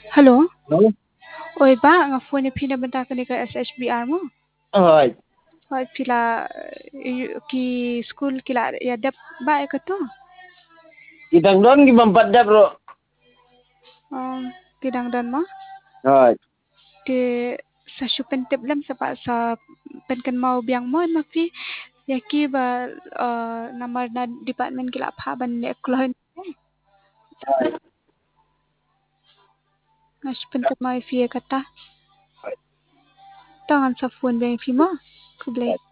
Hello. No? Oi ba nga phone ni pinabanta ka ni ka SHBR mo? Ay, Hoy pila ki school kila ya dap ba ka to? kitang doon gimampadya bro. Kinangdan mo? Ay, Ti sa syupen tip lang sa penkan mau biang mo mapi yaki ba namar na department kila phaban ni eklohin ay, nga syupen tip mau fi kata ay. tangan sa phone biang fi mo kublay.